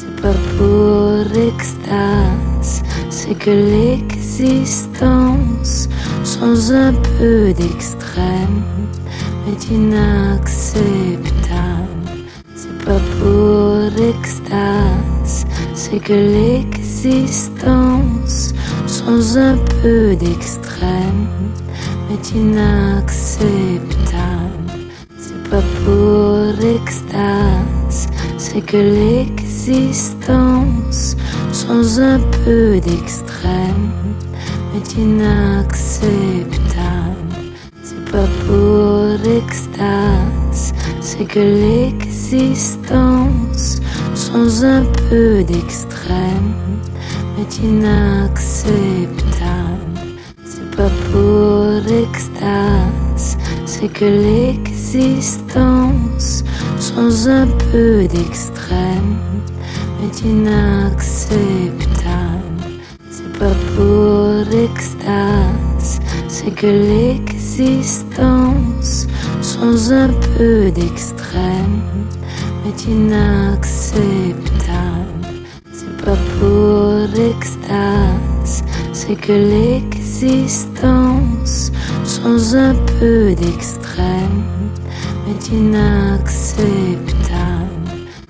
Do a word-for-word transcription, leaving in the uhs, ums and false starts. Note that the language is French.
C'est pas pour l'extase, c'est que l'existence, sans un peu d'extrême, est inacceptable. C'est pas pour l'extase, c'est que l'existence, sans un peu d'extrême, est inacceptable. C'est pas pour l'extase, c'est que l'existence, sans un peu d'extrême, est inacceptable. C'est pas pour l'extase, c'est que l'existence, sans un peu d'extrême, est inacceptable. C'est pas pour l'extase, c'est que l'existence, sans un peu d'extrême, est inacceptable. C'est pas pour l'extase, c'est que l'existence, sans un peu d'extrême, est inacceptable. C'est pas pour l'extase, c'est que l'existence, sans un peu d'extrême, est inacceptable.